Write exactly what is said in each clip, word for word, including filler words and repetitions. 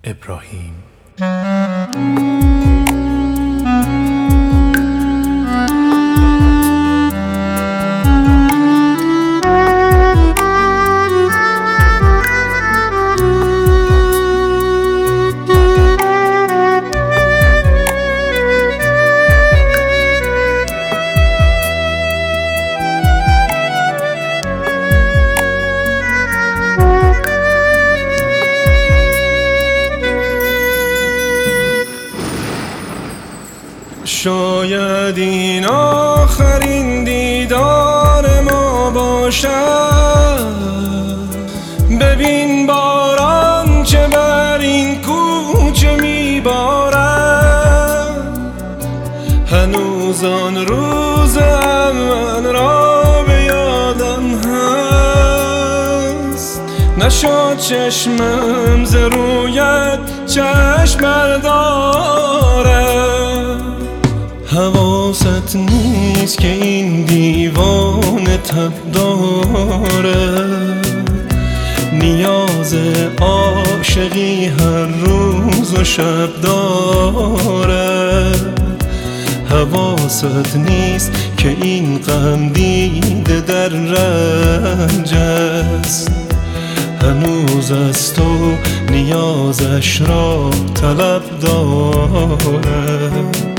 ابراهیم. شاید این آخرین دیدار ما باشد. ببین باران چه بر این کوچه میبارد. هنوز آن روز من را به یادم هست. نشد چشمم ز رویت چشم بردارد. حواست نیست که این دیوانه تب داره. نیاز عاشقی هر روز و شب داره. حواست نیست که این غم دیده در رنج است. هنوز از تو نیازش را طلب داره.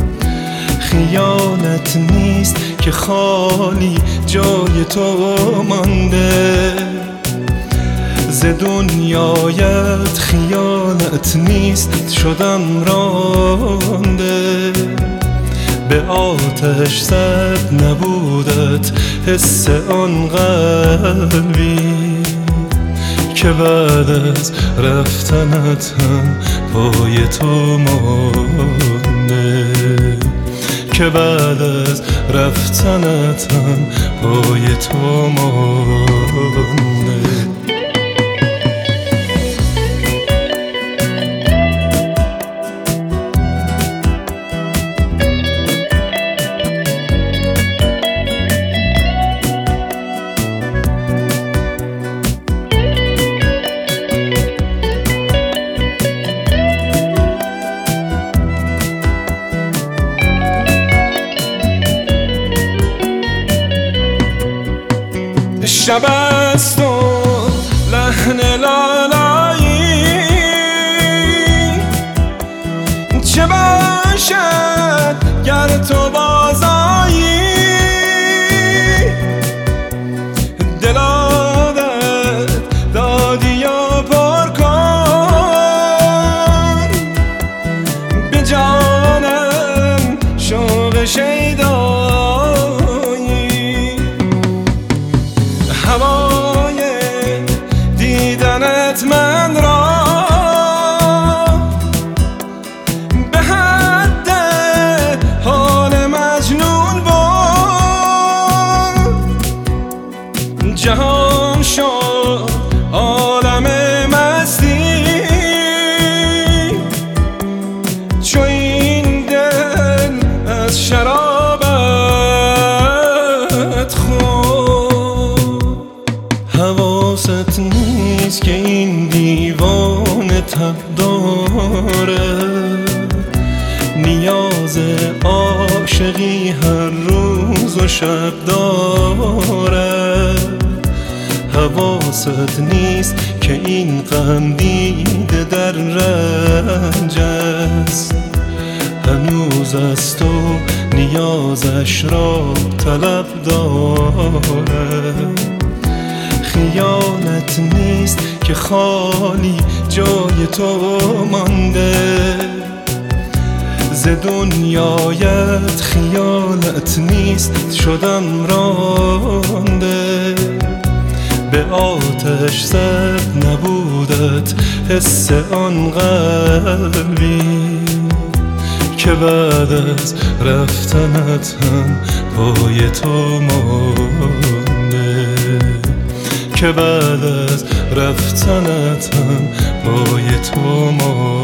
خیالت نیست که خالی جای تو مانده. ز دنیایت خیالت نیست شدم رانده. به آتش زد نبودت حس آن قلبی که بعد از رفتنت هم پای تو مانده. که بعد از رفتنت هم پای تو مانده. شب است و لحن لالایی چه باشد گر تو بازایی. دلادت دادی و پر کن. به جانم شوق شیدایی. هوای دیدنت من را به حد حال مجنون برد. جهان شد عالم مستی چو این دل از شرابت خورد. حواست نیست که این دیوانه تب داره. نیاز عاشقی هر روز و شب داره. حواست نیست که این غم دیده در رنج است. هنوز از تو نیازش را طلب داره. خیالت نیست که خالی جای تو مانده. ز دنیایت خیالت نیست شدم رانده. به آتش زد نبودت حس آن قلبی که بعد از رفتنت هم پای تو مانده. که بعد از رفتنت هم پای تو مانده.